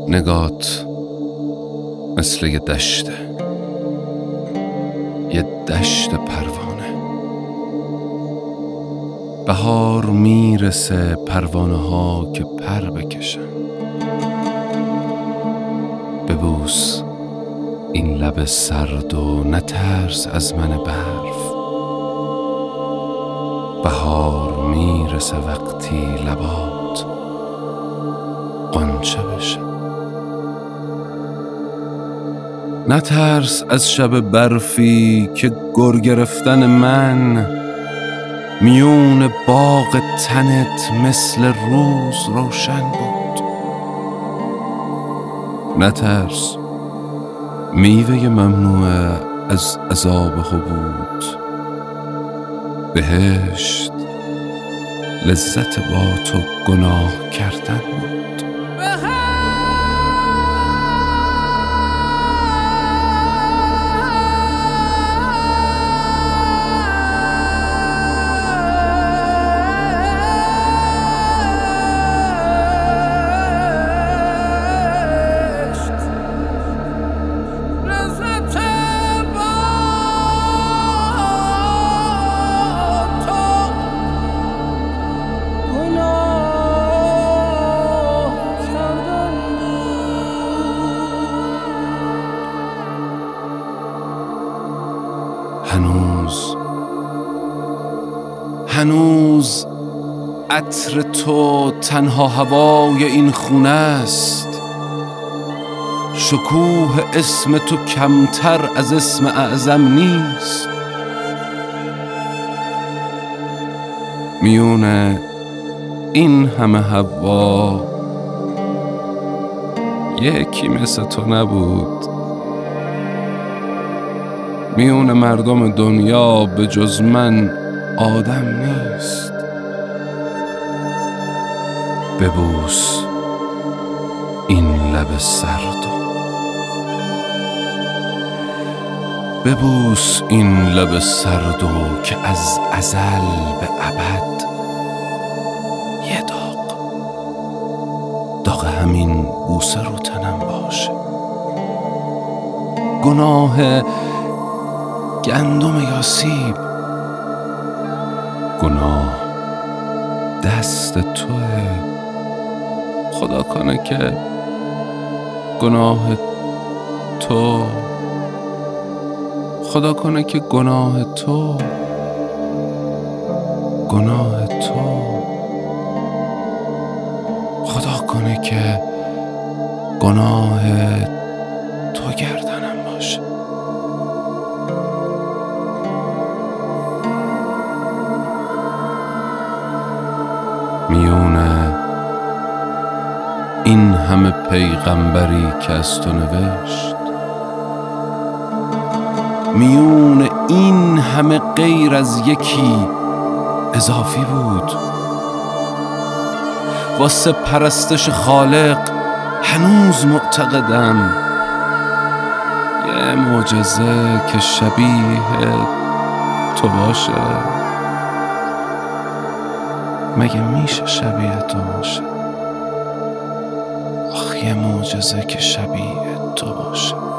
نگات مثل یه دشته، یه دشت پروانه. بهار میرسه، پروانه ها که پر بکشن. ببوس این لب سرد و نترس از من برف. بهار میرسه وقتی لبات غنچه بشه. نترس از شب برفی که گر گرفتن من میون باغ تنت مثل روز روشن بود. نترس میوه ممنوع از عذاب حبوط. بهشت لذت با تو گناه کردن بود. هنوز عطر تو تنها هوای این خونه است. شکوه اسم تو کمتر از اسم اعظم نیست. میون این همه هوا یکی مثل تو نبود. میون مردم دنیا به جز من آدم نیست. ببوس این لب سردو، ببوس این لب سردو که از ازل به ابد یه داغ همین بوسه رو تنم باشه. گناه گندم یا سیب، گناه دست توه. خدا کنه که گناه تو، خدا کنه که گناه تو، گناه تو، خدا کنه که گناه تو گردنم باشه. میونه این همه پیغمبری که از تو نوشت، میون این همه غیر از یکی اضافی بود. واسه پرستش خالق هنوز معتقدم یه معجزه که شبیه تو باشه. مگه میشه شبیه تو باشه؟ آخ یه معجزه که شبیه تو باشه.